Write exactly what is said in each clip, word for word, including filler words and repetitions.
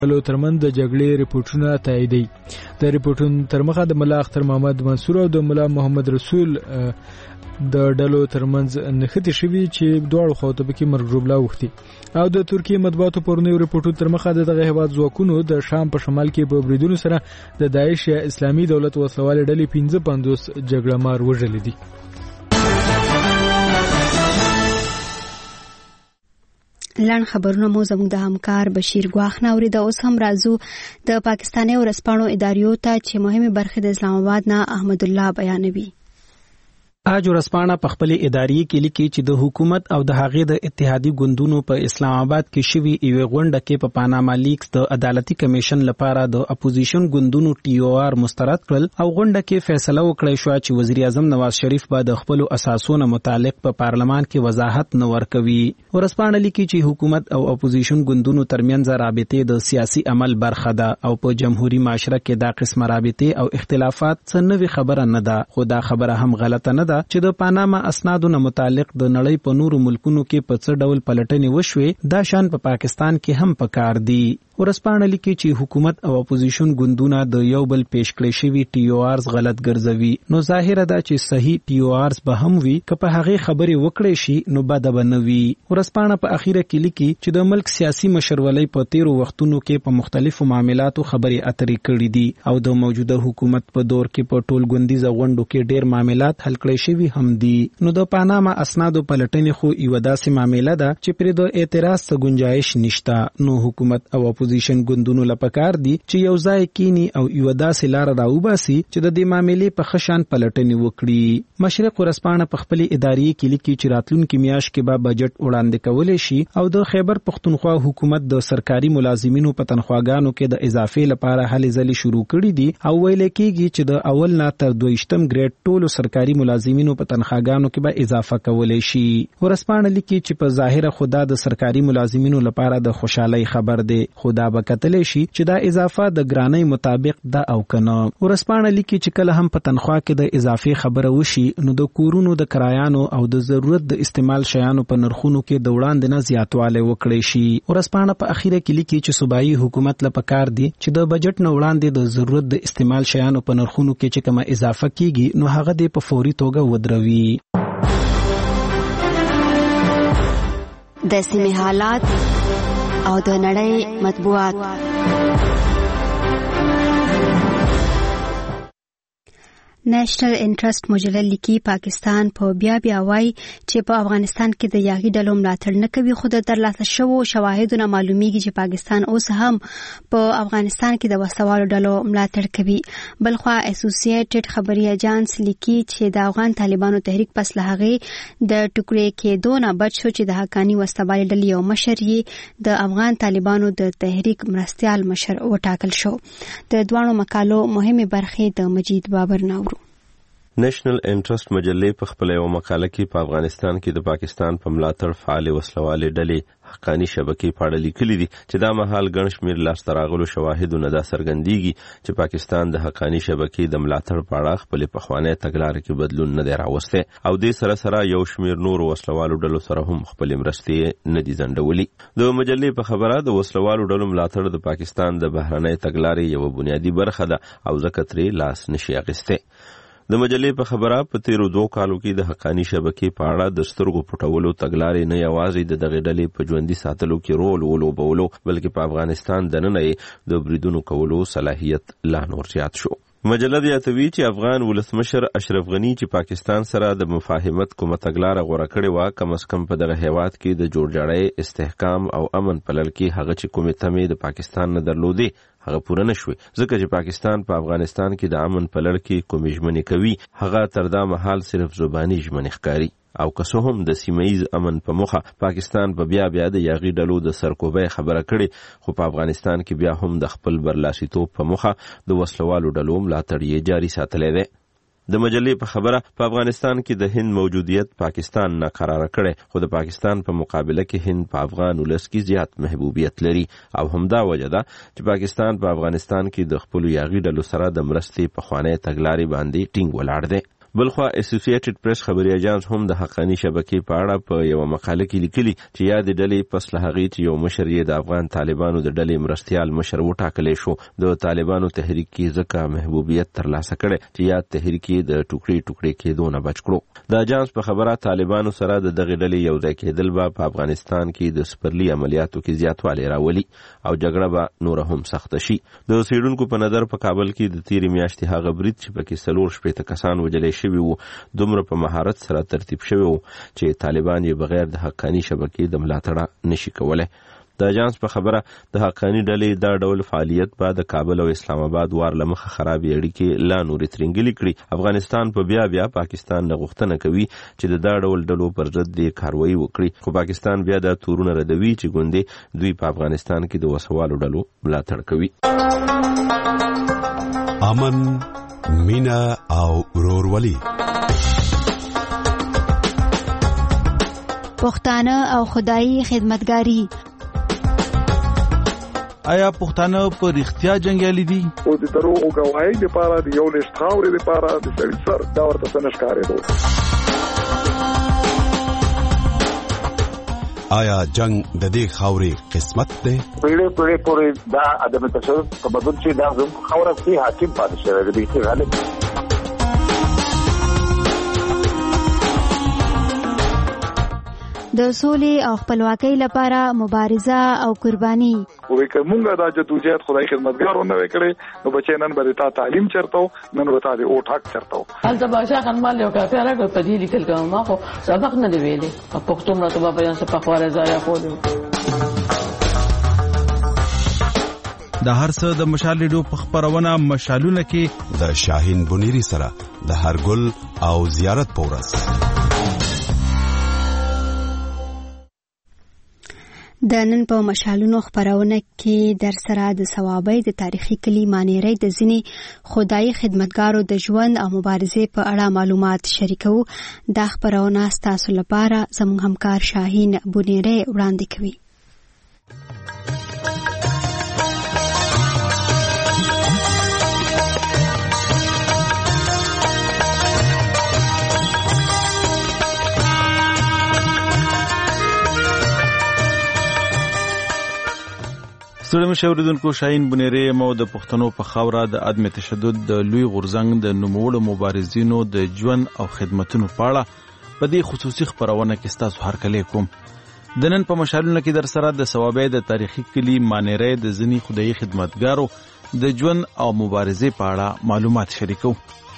ډلو ترمنځ د جګړې ریپورټونه تاییدوي. د ریپورټونو تر مخه د ملا اختر محمد منصور او د ملا محمد رسول د ډلو ترمنځ نښتې شوي چې دواړو خواو ته پکې مرګ ژوبله اوښتي. او د ترکیې مطبوعاتو پرونیو ریپورټونو تر مخه د دغه هېواد ځواکونو د شام په شمال کې په بریدونو سره د داعش یا اسلامي دولت وسلوالې ډلې پنځه پنځوس جګړه مار وژلي دي. لړن خبرونه مو زموږ د همکار بشیر ګواخ ناوري د اوس هم راځو د پاکستاني ورسپانو اداریو ته چې مهمه برخه د اسلام آباد نه احمد الله بیانوي. اج ورسپانه په خپل اداري کې لیکي چې د حکومت او د هغې د اتحادي ګوندونو په اسلام آباد کې شوی یو غونډه کې په پاناما لیکس د عدالتي کمیشن لپاره د اپوزیشن ګوندونو ټي او آر مسترد کړل او غونډه کې فیصله وکړه شو چې وزیر اعظم نواز شریف به د خپل اساسونو متعلق په پارلمان کې وضاحت نه ورکوي. ورسپانه لیکي چې حکومت او اپوزیشن ګوندونو ترمنځ رابطې د سیاسي عمل برخه ده او په جمهوریت معاشره کې دا قسمه رابطې او اختلافات څه نوې خبره نه ده، خو دا خبره هم غلطه نه ده چې د پاناما اسنادو نه متعلق د نړۍ په نورو ملکونو کې په څه ډول پلټنې وشوي دا شان په پا پاکستان کې هم پکار دي. ورسپانه لیکي چې حکومت او اپوزیشن ګوندونه د یو بل پیش کړی شوی ټي او آرز غلط ګرځوي. نو ظاهره ده چې صحیح ټي او آرز به هم وي که په هغه خبرې وکړي شي نو بد به نه وي. ورسپانه په اخیره کې لیکي چې د ملک سیاسي مشرولۍ په تیرو وختونو کې په مختلفو معاملاتو خبرې اترې کړې دي او د موجوده حکومت په دور کې په ټول ګوندیزه غونډو کې ډېر معاملات حل کړي شوي هم دي. نو د پاناما اسنادو پلټنې خو یو داسې معامله ده چې پرې د اعتراض څخه گنجائش نشته. نو حکومت او اپوزیشن ګوندونو لپاره دي چې یو ځای کینی او یو داسې لار راوباسي چې د دې معاملې په خشان پلټنې وکړي. مشرق ورسپانه په خپل اداري کې لیکي چې راتلونکي میاشت کې به بجټ وړاندې کولای شي او د خیبر پختونخوا حکومت د سرکاري ملازمینو په تنخواګانو کې د اضافې لپاره هلې ځلې شروع کړي دي او ویل کېږي چې د اول نه تر دویشتم ګریډ ټولو سرکاري ملازمینو په تنخواګانو کې به اضافه کولای شي. ورسپانه لیکي چې په ظاهره خدا د سرکاري ملازمینو لپاره د خوشحالي خبر دی، خدا به کتلی شي چې دا اضافه د ګرانۍ مطابق ده او کنه. ورسپانه لیکي چې کله هم په تنخوا کې د اضافې خبره وشي نو د کورونو د کرایانو او د ضرورت د استعمال شیانو په نرخونو کې د وړاندې نه زیاتوالی وکړي شي. ورسپانه په اخیره کې لیکي چې صوبایي حکومت له پکار دي چې د بجټ نه وړاندې د ضرورت د استعمال شیانو په نرخونو کې چې کومه اضافه کیږي نو هغه د په فوري توګه ودروي. د سیمې حالات او د نړۍ مطبوعات. نېشنل انټرست مجله لیکي پاکستان په بیا بیا وایي چې په افغانستان کې د یاغي ډلو ملاتړ نه کوي، خو د ترلاسه شوو شواهدو نه معلومیږي چې پاکستان اوس هم په افغانستان کې د وسوالو ډلو ملاتړ کوي. بلخوا اسوسییټډ خبري اجانس لیکي چې د افغان طالبانو تحریک پس له هغې د ټوکړې کېدو نه بچ شو چې د حقاني وسوالي ډلې یو مشر یې د افغان طالبانو د تحریک مرستیال مشر وټاکل شو. د دوانو مقالو مهمه برخې د مجید بابر ناورو. نېشنل انټرست مجلې په خپل یو مقاله کې په افغانستان کې د پاکستان په ملاتړ فعال وسلوالې ډلې حقاني شبکې په اړه لیکلي دي چې دا مهال ګڼ شمېر لاسته راغلو شواهدو نه دا څرګندېږي چې پاکستان د حقاني شبکې د ملاتړ په اړه خپلې پخوانۍ تګلارې کې بدلون نه دی راوستی او دې سره سره یو شمېر نورو وسلوالو ډلو سره هم خپلې مرستې نه دي ځنډولي. د مجلې په خبره د وسلوالو ډلو ملاتړ د پاکستان د بهرنۍ تګلارې یوه بنیادي برخه ده او ځکه ترې لاس نشي اخیستی. د مجلې په خبره په تیرو دوه کالو کې د حقاني شبکې په اړه د سترګو پټولو تګلارې نه یوازې د دغې ډلې په ژوندي ساتلو کې رول ولوبولو بلکې په افغانستان دننه یې د بریدونو کولو صلاحیت لا نور زیات شو. مجله زیاتوي چې افغان ولسمشر اشرف غني چې پاکستان سره د مفاهمت کومه تګلاره غوره کړې وه کم از کم په دغه هیواد کې د جوړجاړۍ استحکام او امن پلل کې هغه چې کومې تمې د پاکستان نه درلودې هغه پوره نه شوې ځکه چې پاکستان په افغانستان کې د امن پلل کې کومې ژمنې کوي هغه تر دا مهال صرف زباني ژمنې ښکاري او که څه هم د سیمهیز امن په موخه پاکستان په بیا بیا د یاغي ډلو د سرکوبۍ خبره کړې خو په افغانستان کې بیا هم د خپل برلاسیتوب په موخه د وسلوالو ډلو ملاتړ یې جاري ساتلی دی. د مجلې په خبره په افغانستان کې د هند موجودیت پاکستان ناقراره کړي خو د پاکستان په مقابله کې هند په افغان ولس کې زیات محبوبیت لري او همدا وجه ده چې پاکستان په افغانستان کې د خپل یاغي ډلو سره د مرستې پخوانۍ تګلارې باندې ټینګ ولاړ دی. بلخوا اسوسییټډ پریس خبري اژانس هم د حقانی شبکې په اړه په یو مقاله کې لیکلي چې یاد ډلې پس له هغې چې یو مشر یې د افغان طالبانو د ډلې مرستیال مشر وټاکلی شو د طالبانو تحریک کې ځکه محبوبیت ترلاسه کړی چې یاد تحریک یې د ټوکړې ټوکړې کېدو نه بچ کړو. د اژانس په خبره طالبانو سره د دغې ډلې یو ځای کېدل به په افغانستان کې د سپرلي عملیاتو کې زیاتوالی راولي او جګړه به نوره هم سخته شي. د څېړونکو په نظر په کابل کې د تېرې میاشتې هغه برید چې پکې څلور شپېته کسان وژلی شوي وو دومره په مهارت سره ترتیب شوی وو چې طالبان یې بغیر د حقانی شبکې د ملاتړه نشي کولی. د اژانس په خبره د حقانی ډلې دا ډول فعالیت به د کابل او اسلام آباد وار له مخه خرابې اړیکې لا نورې ترنګلې کړي. افغانستان په بیا بیا پاکستان نه غوښتنه کوي چې د دا ډول ډلو پر ضد د کاروایی وکړي، خو پاکستان بیا دا تورونه ردوي چې ګوندې دوی په افغانستان کې د وسوالو ډلو ملاتړ کوي. امن، مینا او ورورولي، پښتانه او خدایي خدمتګاری. آیا پښتانه په رښتیا جنګیالي دي؟ او د دروغو ګواهۍ لپاره د یو لښت خاورې لپاره د سړي سر دا ورته څه نه ښکارېدو. آیا جنگ د دې خاورې قسمت دی؟ پیړۍ پیړۍ پورې دا عدم تشدد په بدل چې دا زموږ خاوره کې حاکم پاتې شوی دی. بیخي غالب د سولې او خپلواکۍ لپاره مبارزه او قرباني. وې کومه دا جدوجہد خدای خدمتګارو نه وکړي نو بچی نن به تا تعلیم چرته نن به تا د او ټاک چرته هلته بادشاہ خان مال یو کافي راغی په دې لیکل کوم ما خو سبق نه دی ویلي په پښتو مرته په بیان څخه په خواره ځای خو د هر څه د مشال ریډیو په خبرونه مشالونه کې د شاهین بنيري سره د هرګل او زیارت پورس. د نن په مشالونو خبرونه کې در سره د ثوابۍ د تاریخي کلی مانیری د ځینې خدایي خدمتګارو د ژوند او مبارزې په اړه معلومات شریکو. دا خبرونه ستاسو لپاره زموږ همکار شاهین بنيري وړاندې کوي. ستړي مشوریدونکو شاهین بنيري مو د پښتنو په خاوره د عدم تشدد د لوی غورځنګ د نوموړو مبارزینو د ژوند او خدمتونو په اړه په دې خصوصي خبرونه کې ستاسو هرکلی کوم. د نن په مشالونه کې در سره د ثوابۍ د تاریخي کلی مانیری د ځینې خدایي خدمتګارو د ژوند او مبارزې په اړه معلومات شریکو.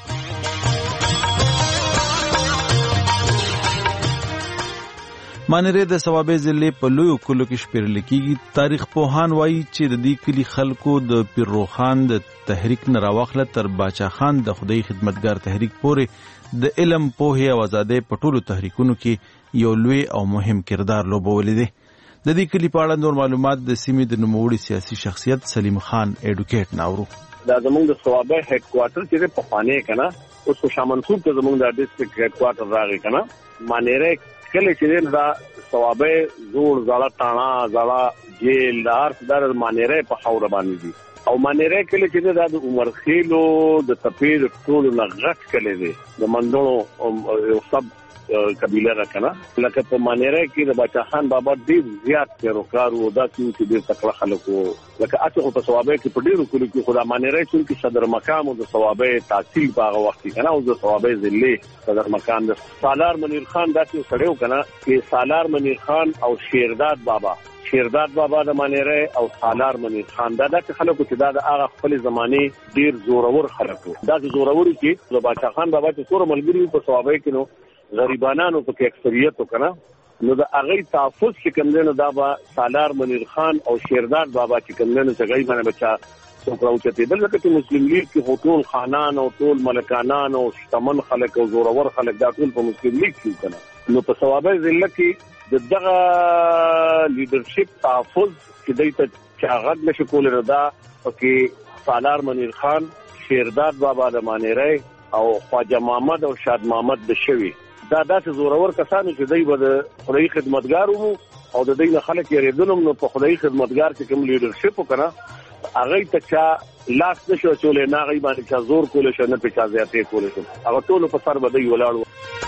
مانیری د ثوابۍ ضلع په لویو کلو کې شمیرل کېږي. تاریخ پوهان وایي چې د دې کلي خلکو د پیرروخان د تحریک نه راواخله تر باچا خان د خدای خدمتګار تحریک پورې د علم، پوهې او ازادۍ په ټولو تحریکونو کې یو لوی او مهم کردار لوبولی دی. د دې کلي په اړه نور معلومات د سیمې د نوموړي سیاسي شخصیت سلیم خان ایډوکیټ ناورو. دا زموږ د ثوابۍ هډ کوارټر چې په پخوانی کنه اوس په شاه منصور ته زموږ د ډیسټریکټ هډ کوارټر راغی کنه. مانیری کله چې دا ثوابۍ زوړ زړه تانا زړه جیل دار دار مانیری په خاور باندې دي او مانیری کله چې دا د عمر خیلو د تپید ټول لغت کله دي د منډونو یو سب قبیله را کنه لکه په مانیری کې د باچا خان بابا ډیر زیات پیروکار وو دا چې ډیر تکړه خلکو لکه اته په ثوابۍ کې په ډیرو کلو کې خدا مانیری چې صدر مقام او د ثوابۍ تحصیل په هغه وخت کې کنه او د ثوابۍ ضلع صدر مقام د سالار منیر خان داسې سړیو کنه چې سالار منیر خان او شیرداد بابا شیرداد بابا د مانیری او سالار منیر خان دا د خلکو چې دا د هغه خپل زماني ډیر زورور خلکو دا د زورور کې د باچا خان بابا چې څوره ملګری په ثوابۍ کې نو غریبانانو په کې اکثریت وکړه نو د هغه تحفظ چې کوم دی نو دا به سالار منیر خان او شیرداد بابا چې کوم دی نو چې غي باندې بچا څوک راوچتي دلته کې مسلم لیگ کې ټول خانان او ټول ملکانان او شتمن خلک او زورور خلک دا ټول په مسلم لیگ کې کنه نو په ثوابۍ ضلع کې د دغه لیډرشپ تحفظ چې دایته چاغد نشو کول ردا پکې سالار منیر خان شیرداد بابا د مانیری او خواجه محمد او شاد محمد د شوی دا داسې زورور کسانو چې دوی به د خدای خدمتګار وو او د دوی نه خلک یې ریدلم نو په خدای خدمتګار کې کوم لیډرشپ وکړه هغه ته چا لاس نشو چولې نه هغه باندې چا زور کول شو نه په چا زیاتې کول شو هغه ټول په سر باندې ولاړ.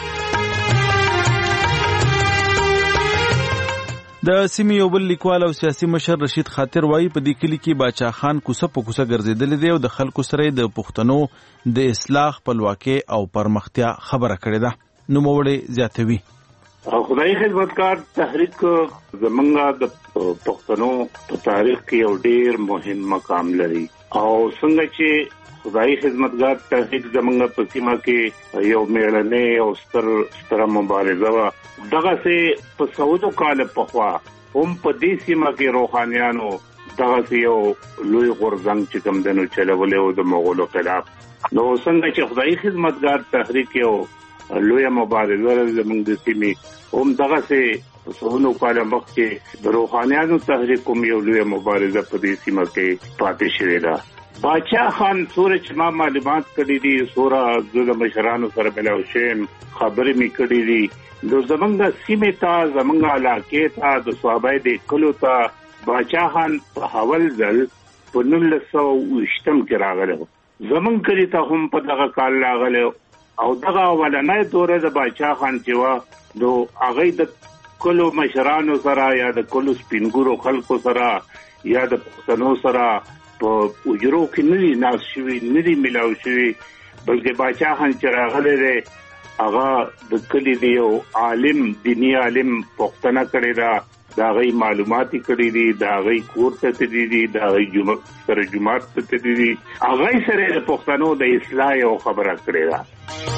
د سیمې یو بل لیکوال او سیاسي مشر رشید خاطر وایي په دې کلي کې باچا خان کوڅه په کوڅه ګرځېدلی دی او د خلکو سره د پښتنو د اصلاح خپلواکۍ او پرمختیا خبره کړې ده. نوموړی زیاتوي خدای خدمتګار تحریک زمونږ د پښتنو په تاریخ کې یو ډیر مهم مقام لري او څنګه چې خدای خدمتګار تحریک زمونږ په سیمه کې یو میړنۍ او ستر ستره مبارزه وه. دغه سه په سعودو کال پخوا هم په دې سیمه کې روحانیانو دغه یو لوی غورځنګ چې کوم دنو چلولې و د مغولو خلاف. نو څنګه چې خدای خدمتګار تحریک یو لوی مبارزه زمونږ د سیمې هم دغه سه سونو کال مخکې د روحانیانو تحریک کوم یو لوی مبارزه په دې سیمه کې پاتې شوې ده. باچا خان سورج ما معلومات کړي دي سورا د مشرانو سره ملاو شیم خبرې می کړي دي د زمونږ سیمې ته زمونږ علاقې ته د صحابه د کلو ته باچا خان په حول ځل په نولس سوه اوویشتم کې راغلی زمونږ کلي ته هم په دغه کال راغلی او دغه اولنۍ دوره د باچا خان چې وه نو هغې د کلو مشرانو سره یا د کلو سپینګورو خلکو سره یا د پښتنو سره په اجرو کې نه دي ناست شوي نه دي ملاو شوي بلکې باچا خان چې راغلی دی هغه د کلي د یو عالم دیني عالم پوښتنه کړې ده د هغې معلومات یې کړي دي د هغې کور ته تللي دي د هغې سره جومات ته تللي دي هغې سره د پښتنو د اصلاح یو خبره کړې ده.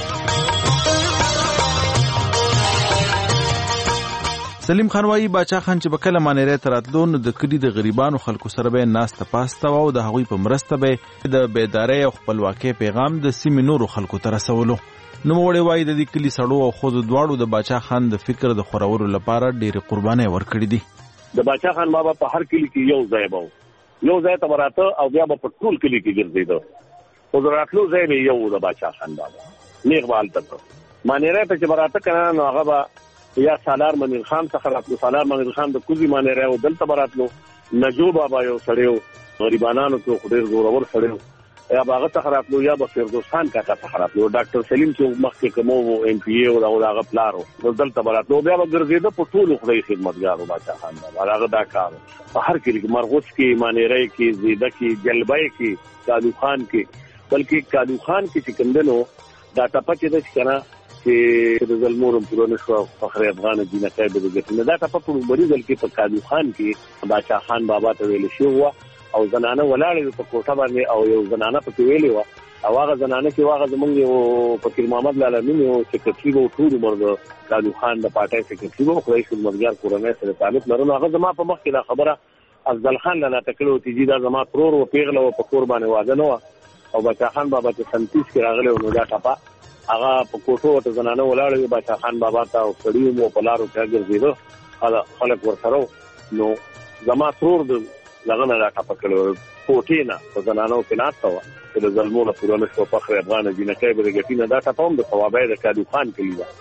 سلیم خان وایي باچا خان چې به کله مانیری ته راتلو نو د کلي د غریبانو خلکو سره به یې ناسته پاسته وه او د هغوی په مرسته به یې د بیدارۍ او خپلواکۍ پیغام د سیمې نورو خلکو ته رسولو. نوموړی وایي د دې کلي سړو او ښځو دواړو د باچا خان د فکر د خورولو لپاره ډېرې قربانۍ ورکړي دي. د باچا خان بابا په هر کلي کې یو ځای به و یو ځای ته به راته او بیا به په ټول کلي کې ګرځېده خو د راتلو ځای به یو د باچا خان بابا نیغ به هلته ته مانیری ته چې به راته که نه نو هغه به یا سالار منیر خان څخه راتلو سالار منیر خان د کوزي مانیری و دلته به راتلو نجو بابا یو سړی و غریبانانو کې خو ډېر زورور سړی و یا به هغه څخه راتلو یا به فردوس خان کاکا څخه راتلو ډاکټر سلیم چې مخکې کوم و ایم پی ای و د هغه پلار و دلته به راتلو بیا به ګرځېده په ټولو خدای خدمتګار و باچا خان بابا هغه دا کار په هر کلي کې مرغوچ کې مانیری کې زیده کې جلبۍ کې کالو خان کې بلکې کالو خان کې چې کوم دی نو دا ټپه چې ده چې که نه چې د زلمورم پوره نه شوه فخر افغان جینکۍ به د ګټنه دا ټپه په لومړي ځل کې په کالو خان کې باچا خان بابا ته ویل شوې وه او زنانه ولاړې وې په کوټه باندې او یو زنانه پکې ویلې وه او هغه زنانه چې هغه زمونږ یو فقیر محمد لاله نوم یو سکرټري به و ټول عمر د کالو خان د پارټۍ سکرټري به خدای خدمتګار کورنۍ سره تعلق لرو نو هغه زما په مخ کې دا خبره افضل خان له راته کړې وه چې جي دا زما ترور و پیغله وه په کور باندې واده نه وه او باچا خان بابا چې سنتیس کې راغلی و نو دا ټپه هغه په کوټو ورته زنانه ولاړې وې باچا خان بابا ته او سړي وم او په لارو کې ګرځېده خلک ورسره نو زما ترور د دغه نه را ټپه کړې وه کوټې نه په زنانو کې ناسته وه چې د زلمو نه پوره نه شوه فخر افغان جینکۍ به د ګټي نه دا ټپه هم د ثوابۍ د کالو خان کلي وه.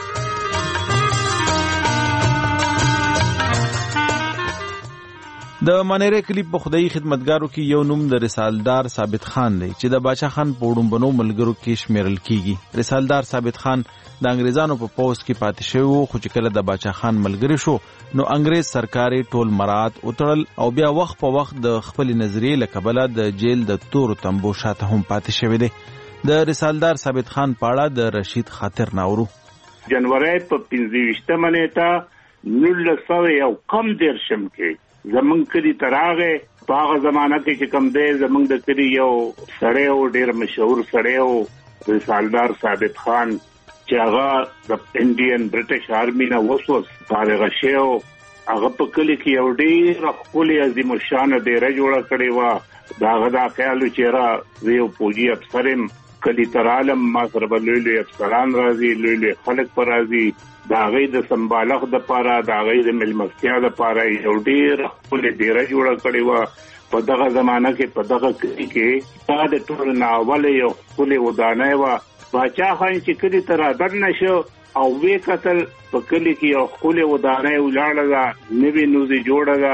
د مانیری کلي په خدایي خدمتګارو کې یو نوم د رسالدار ثابت خان دی چې د باچا خان په وړومبنو ملګرو کې شمیرل کیږي. رسالدار ثابت خان د انګریزانو په پوځ کې پاتې شوی و خو چې کله د باچا خان ملګری شو نو انګریز سرکار ټول مراد وتړل او بیا وخت په وخت د خپل نظریې له کبله د جیل د تورو تمبو شاته هم پاتې شوی دی. د رسالدار ثابت خان پاړه د رشید خاطر ناورو جنوري په پنځه ویشتمه نیټه نولس سوه یو کم دېرشم کې زمونږ کلي ته راغی په هغه زمانه کې چې کوم دی زمونږ د کلي یو سړی و ډېر مشهور سړی و رسالدار ثابت خان چې هغه د انډین برټش آرمي نه وسوس فارغه شوی و هغه په کلي کې یو ډېره ښکلې عظیم الشانه ډېره جوړه کړې وه د هغه دا خیال و چې یاره زه یو پوجي افسر یم کلي ته رالم ما سره به لوی لوی افسران راځي لوی لوی خلک به راځي د هغې د سمبالښت دپاره د هغې د مېلمستیا دپاره یو ډېره ښکلې ډېره جوړه کړې وه په دغه زمانه کې په دغه کلي کې دا د ټولو نه اوله یو ښکلې ودانۍ وه. باچا خان چې کلي ته رادننه شو او ویې کتل په کلي کې یو ښکلې ودانۍ ولاړه ده نوې نوزې جوړه ده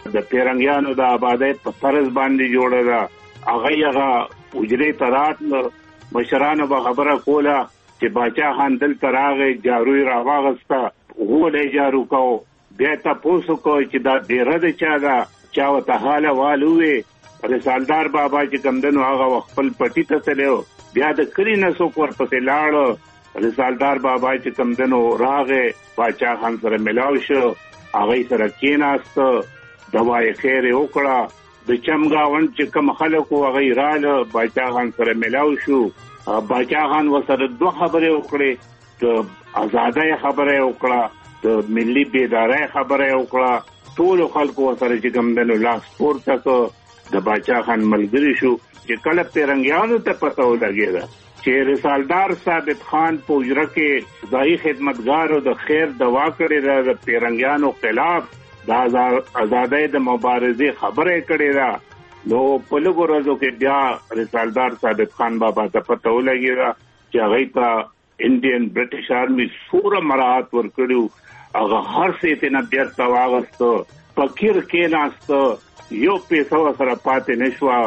د پیرنګیانو د آبادۍ په طرز باندې جوړه ده. هغه هغه اجرې ترات مشرانو به خبره کوله چې باچا خان دلته راغی، جارو یې راواغسته، غولی جارو کو، بیا تپوس کو چې دا ډیره د چا ده، چا ورته حاله وال ووې. رسالدار بابا چې کوم دی نو هغه خپل پټي ته تللی و، بیا د کلي نه څوک ورپسې لاړه. رسالدار بابا چې کوم دی نو راغی، باچا خان سره ملاو شو، هغوی سره کېناسته، دوا یې خیر یې وکړه. د چمګاونډ چې کوم خلک وو هغوی راله، باچا خان سره ملاو شو. باچا خان ورسره دوه خبرې وکړې، د ازادۍ خبره یې وکړه، د ملي بیدارۍ خبره یې وکړه. ټولو خلکو ورسره چې کوم دی نو لاس پورته کړ. د باچا خان ملګری شو. چې کله پیرنګیانو ته پته ولګېده چې رسالدار ثابت خان په اجره کې خدایي خدمتګارو د خیر دوا کړې ده، د پیرنګیانو خلاف د ازادۍ د مبارزې خبره یې کړې ده، نو په لږو ورځو کې بیا رسالدار ثابت خان بابا ته پته ولګېده چې هغوی ته انډین برټش آرمي څومره مراعات ورکړي. هغه هر څه یې ترېنه بیرته واغسته، فقیر کېناسته، یو پیسه ورسره پاتې نه شوه.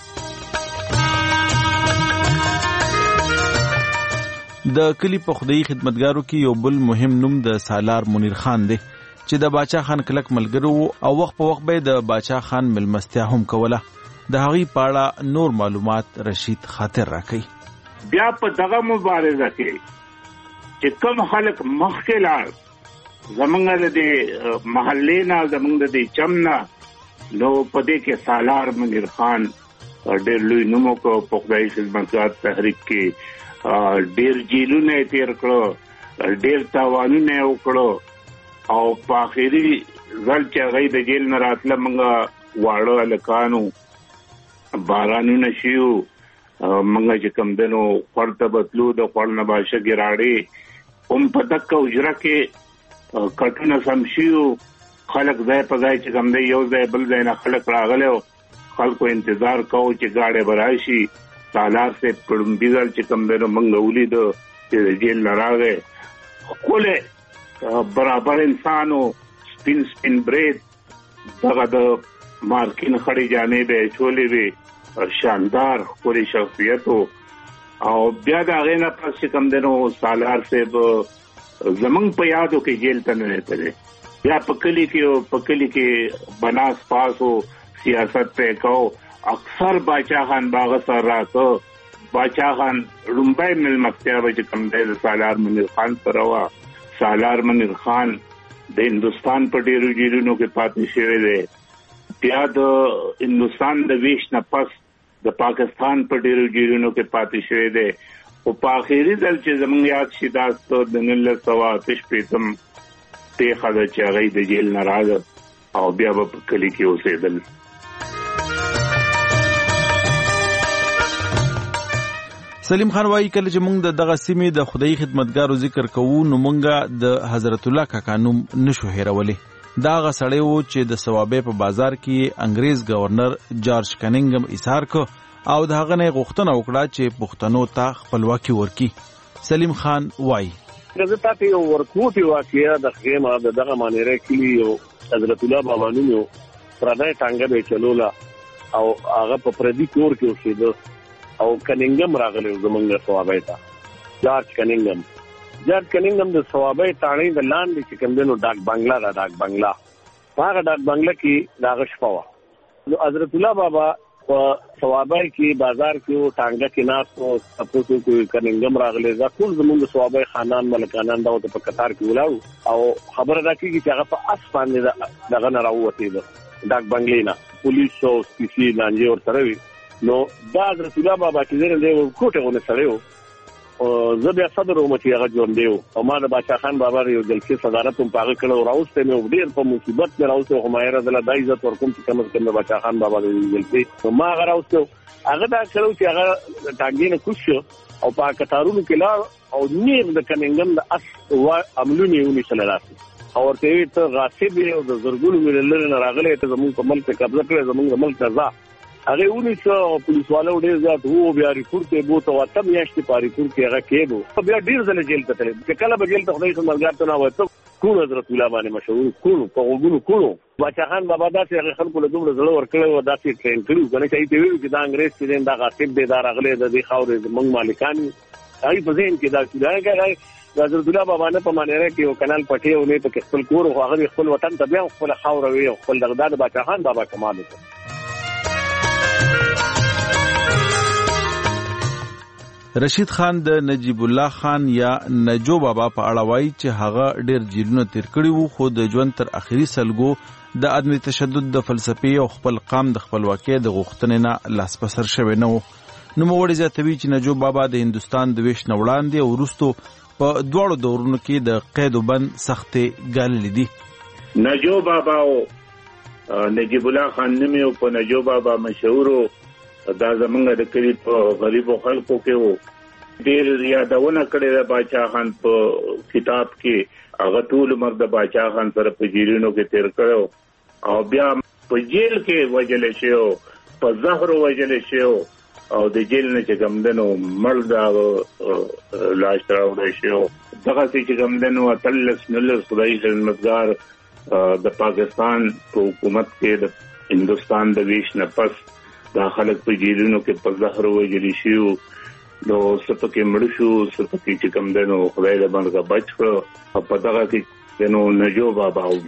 د کلی په خدایي خدمتګارو کې یو بل مهم نوم د سالار منیر خان دی چې د باچا خان کلک ملګری وو او وخت په وخت به د باچا خان ملمستیا هم کوله. د هغې په اړه نور معلومات رشید خاطر راکوي. بیا په دغه مبارزه کې چې کوم خلک مخکې لاړ زمونږ د دې محلې نه، زمونږ د دې چم نه، نو په دې کې سالار منیر خان ډېر لوی نوم وکړ. په خدایي خدمتګار تحریک کې ډېر جیلونه یې تېر کړه، ډېر تاوانونه یې وکړه، او په آخري ځل چې هغوی د جیل نه راتله، موږ واړه هلکانو بارانونه شیو، موږ چې کوم دی نو خوړ ته به تلو، د خوړ نه به شګې راړې، هم په دقه حجره کې کټونه سم شیو، خلک ځای په ځای چې کوم دی یو ځای بل ځای نه خلک راغلی و، خلکو انتظار کوو چې ګاډی به راشي. سالار صاحب په لومړي ځل چې کوم دی نو موږ ولیده چې د جیل نه راغی، ښکلی برابر انسان و، سپین سپین برید، دغه د مارکین خړې جامې به یې اچولې وې، شاندار ښکلی شخصیت و. او بیا د هغې نه پس چې کوم دی نو سالار صاحب زموږ په یادو کې جیل ته ننوتلی، بیا په کلي کې په کلي کې بناس پاس و، سیاست پې کو. اکثر باچا خان باغه سره راته، باچا خان لومبۍ مېلمستیا به چې کوم دی د سالار منیر خان سره وه. سالار منیر خان د هندوستان په ډېرو جیلونو کې پاتې شوی دی، بیا د هندوستان د ویش نه پس د پاکستان په ډېرو جیلونو کې پاتې شوی دی. خو په آخري ځل چې زموږ یاد شي دا د نولس سوه اته شپېتم پېښه ده چې هغوی د جیل نه راغله او بیا به په کلي کې اوسېدل. سلیم خان وایي کله چې موږ د دغه سیمې د خدایي خدمتګارو ذکر کوو نو موږ د حضرت الله کاکا نوم نشو هیرولی. دا هغه سړی و چې د صوابۍ په بازار کې انګریز گورنر جارج کنینګم ایثار کو او د هغه نه غوښتنه وکړه چې پښتنو ته خپلواکي ورکړي. سلیم خان وایي زه تاسو یو ورکوټي واقعیا د خیمه د دغه مانیره کلی یو حضرت الله بابا نوم یو پردای ټانګه به چلولا او هغه په پردي کور کې اوسېده او کنینګم راغلی زمونږ صوابۍ ته، جارج کنینګم. جارج کنینګم د صوابۍ تاڼۍ د لاندې چې کوم دی نو ډاک بنګله ده، ډاک بنګله، په هغه ډاک بنګله کې د هغه شپه وه. نو حضرت الله بابا په صوابۍ کې بازار کې و، ټانګه کې ناست و، تپوس وکړو کنینګم راغلی. دا ټول زمونږ د صوابۍ خانان ملکانان دا ورته په قطار کې ولاړو او خبره دا کېږي چې هغه په اس باندې دغه نه راووتېده ډاک بنګلې نه، پولیس او سپیسي لانجې ورسره وي. نو دا حضرت الله بابا چې دی دی کوټې غوندې سړی و، زه بیا صدر وم چې هغه ژوندی و او ما د باچا خان بابا یو جلسې صدارت هم په هغه کړی و، راوستی مې ډېر په مصیبت مې راوستی و، خو ما یې رضله دا عزت ورکوم چې کم از کم د باچا خان بابا د جلسې نو ما هغه راوستی و. هغه دا کړی چې هغه ټانګې نه کوز شو او په کتارونو کې لاړ او نیر د کنینګم د اس عملونه یې ونیسله داسې او ورته یې ته غاصب یې او د زرګونو میله لرې نه راغلی، ته زمونږ په ملک قبضه کړی، زمونږ د ملک ته ځه. هغه ونیسه او پولیس والو ډېر زیات وو، بیا ریپورټ یې بوته و، اته میاشتې په ریپورټ کې هغه کېدو، بیا ډېر ځله جیل ته تللی چې کله به جیل ته خدای خدمتګار ته نه وایي ته کونو حضرت الله باندې مشهور کونو په وګونو کونو باچا خان بابا داسې خلکو له دومره زړه ورکړی و داسې ټرین کړي کنه چې ته ویل چې دا انګريز چې دا غاصب دی دا راغلی د دې خاورې زموږ مالکان هغه په ذهن کې دا چې دا د حضرت الله بابا نه په مانیره کې یو کانال پټي او نه په خپل کور او هغه خپل وطن ته بیا خپل خاور وي او خپل دغه د باچا خان بابا کمال وکړ. رشید خان د نجیب الله خان یا نجو بابا په اړه وایي چې هغه ډېر جیلونه تیر کړي وو خو د ژوند تر اخري سلګو د عدم تشدد د فلسفې او خپل قام د خپلواکۍ د غوښتنې نه لاس په سر شوی نه و. نوموړی زیاتوي چې نجو بابا د هندوستان د ویش نه وړاندې او وروستو په دواړو دورونو کې د قید و بند سختې ګاللې دي. نجو بابا او نجیب الله خان نوم یې په نجو بابا مشهور دا زمونږ د کلی په غریبو خلکو کې وو. ډېر یادونه کړې ده باچا خان په کتاب کې هغه ټول عمر د باچا خان سره په جیلونو کې تیر کړو او بیا په جیل کې وجل شو په زهر وجل شو او د جیل نه چې ګمدنو مړ دا لاش راوړی شو. دغه چې ګمدنو اتلس نلس خدای خدمتګار د پاکستان په حکومت کې د هندوستان د ویش نه پس دا خلک په جیلونو کې په زهر وجلی شو نو سپکې مړ شو سپکې چې کوم دنو خدای له باندې بچ کړ په دغه کې دنو نجو بابا و.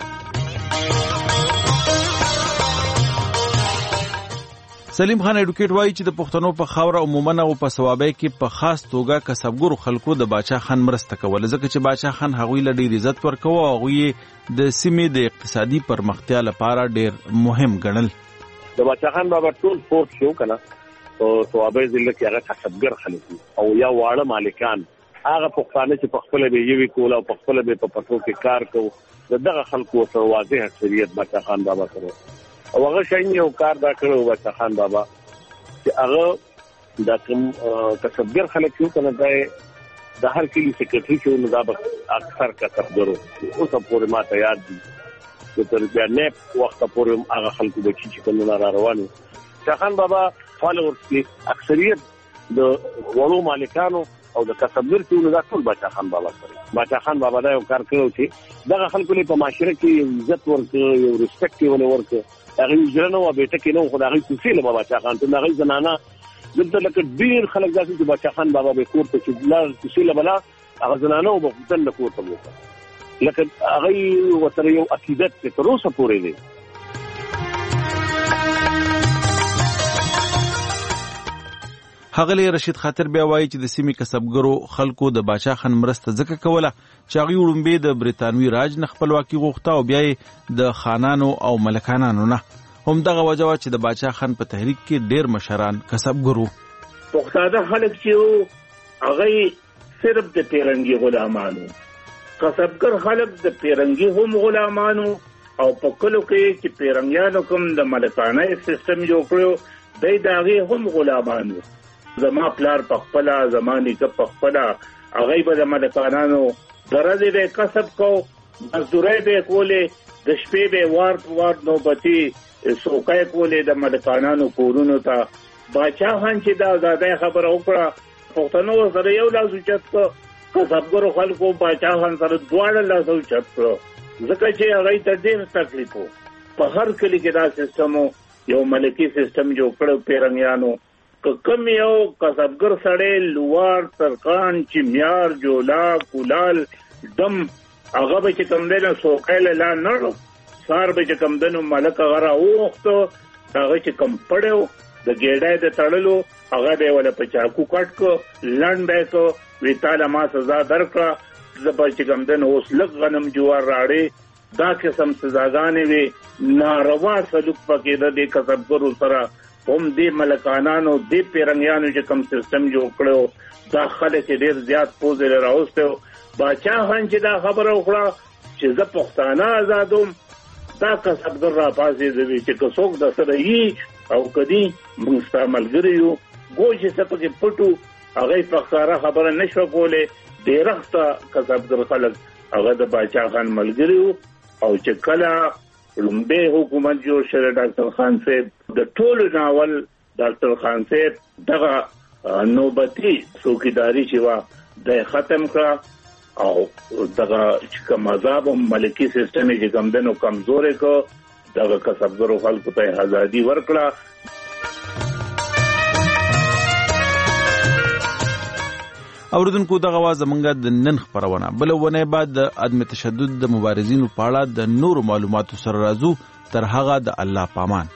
سلیم خان اډوکیټ وایي چې د پښتنو په خاوره عموما او په ثوابۍ کې په خاص توګه کسبګرو خلکو د باچا خان مرسته کول ځکه چې باچا خان هغوی له ډېر عزت ورکوه او هغوی د سیمې د اقتصادي پرمختیا لپاره ډېر مهم ګڼل. د باچا خان بابا ټول فورس شو کنه او ثوابۍ ضلع کې هغه کسبګر خلک او یا واړه مالکان هغه پښتانه چې په خپل به یوي کول او په خپل به په پټو کې کار کوو دغه خلکو سره واضح اکثریت باچا خان بابا سره او هغه شین یو کار دا کړو باچا خان بابا چې هغه د کوم کسبګر خلک یو کنه د هر کلی سیکریټری شو نو دا اکثر کسبګرو اوس په پوره ماته یاد دي تر بیا نه وخت پورې هغه خلکو به چې کومه را روانو. شاخان بابا فالوورز کې اکثریت د وړو مالکانو او د کسبګر ټول دا ټول باچا خان بابا سره. باچا خان بابا دا یو کار کړو چې دغه خلکو له په معاشره کې یو عزت ورکړ یو ریسپیکټ یې ورکړ هغه ژوند او بیٹه کې نو خدای توفیق له باچا خان ته هغه زنانه دلته لکه ډیر خلک داسې چې باچا خان بابا به کور ته چې بلار توفیق له بلا هغه زنانه او بغتن له کور ته وکړه لکه هغه وتر یو عقیدت ته تر اوسه پورې دی. هغه رشید خاطر بیا وایي چې د سیمې کسبګرو خلکو د باچا خان مرسته ځکه کوله چې هغوی وړومبې د برطانوي راج نه خپلواکي غوښته او بیا یې د خانانو او ملکانانو نه. همدغه وجه وه چې د باچا خان په تحریک کې ډېر مشران کسبګرو. پښتانه خلک چې هغه صرف د پیرنګي غلامانو کسبګر خلک د پیرنګي هم غلامانو او په کلو کې چې پیرنګیانو کوم د ملکانه سیستم جوړ کړو دای داغه هم غلامانو. زما پلار په خپل زماني کې په خپل هغه به د ملکانانو درځي به کسب کو مزدوري به کولې د شپې به وار وار نوبتي سوکای کولې د ملکانانو کورونو ته. باچا خان چې دا زاده خبره وکړه پښتنو سره یو لاس اوچت کو کسبګرو خلکو باچا خان سره دواړه لاس اوچت کړو ځکه چې هغه ته ډېر تکلیف و. په هر کلی کې دا سیستم یو ملکی سیستم جوړ کړو پیرنګیانو کم یو کسبګر سړی لوار ترکان چمیار جولا کولال دم هغه به چې کم دی نو سوکایله لا نړو سار به چې کم دی نو ملک هغه راووښتو هغه چې کم پړیو د ګېډۍ د تړلو هغه به یې وله په چاقو کټ کړو لنډ به یې کړو وی تاله ما سزا درکړه زه به چې کم دی نو اوس لږ غنم جوار راړې دا قسم سزاګانې وې ناروا سلوک پکې د دې کسبګرو سره هم دې ملکانانو دې پیرنګیانو چې کوم سیستم جوړ کړو دا خلک ډېر زیات پوزې راوستو. باچا خان چې دا خبره وکړه چې زه پښتانه آزادوم دا کسبګر را پاسېدوي چې که څوک د سره یي او کدي موږ ستا ملګري یو ګوی چې څه پکې پټو هغه په ښکاره خبره نه شوه کولی. ډېرخته کسبګر خلک هغه د باچا خان ملګري وو او چې کله لومبه حکومت جوړ شوی ډاکټر خان صاحب د ټولو ناول ډاکټر خان صاحب دغه نوبتي څوکیداری چې وه د ختم کړه او دغه چې کوم عذاب ملکی سیستم چې کوم دنو کمزورې کو دغه کسبګرو خلکو ته ازادي ورکړه. اوردونکو دغه واز زمونږ د نن خبرونه بل ونه بعد د عدم تشدد د مبارزینو په اړه د نورو معلوماتو سره راځو تر هغه د الله پامان.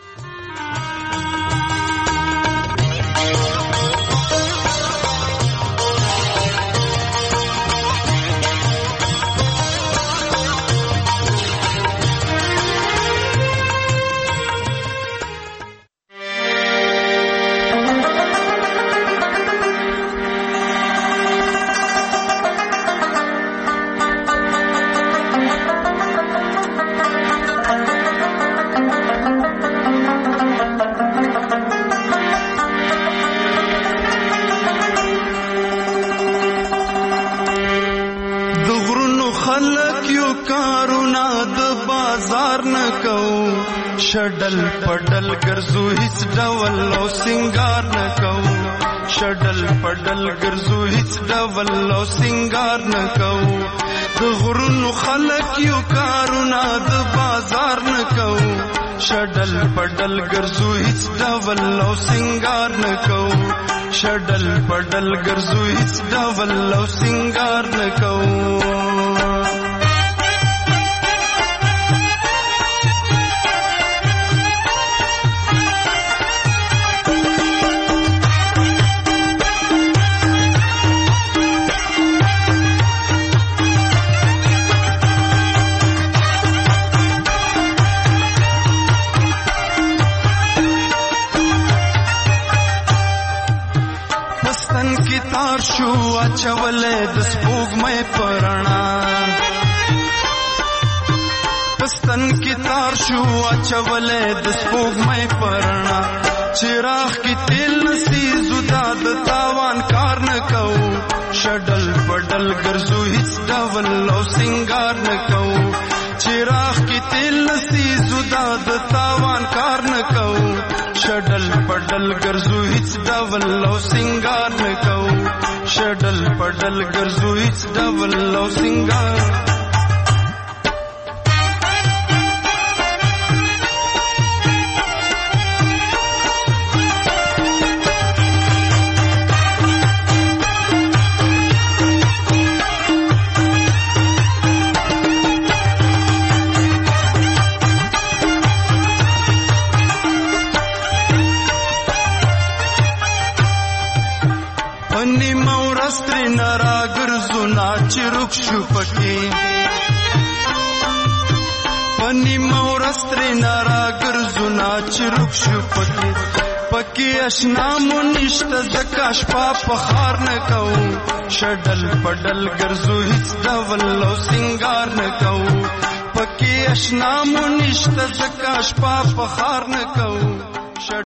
شډل پډل ګرځو هیڅ ډول او سنگار نه کوو شډل پډل ګرځو هیڅ ډول او سنگار نه کوو د غرونو خلک یو کارونه د بازار نه کوو شډل پډل ګرځو هیڅ ډول او سنگار نه کوو شډل پډل ګرځو هیڅ ډول او سنگار نه کوو. شو اچولې د سپوږمۍ پرانا پستن کی تار شو اچولې د سپوږمۍ پرانا چراغ کی تیل نسی زدا د تاوان کار نه کوو شډل پډل ګرځو هیڅ ډول او سنگار نه کوو چراغ کی تیل نسی زدا د تاوان کار نه کوو شډل پډل ګرځو هیڅ ډول او سنگار نه کوو شډل پډل ګرځو هیڅ ډول او سنگار. چروک شو پکی پنی مورستری نارا گرزونا چروک شو پکی پکی اشنا منشت زکاش پاپ خار نکو شڈل پڈل گرزو هیڅ ډول او سنگار نکو پکی اشنا منشت زکاش پاپ خار نکو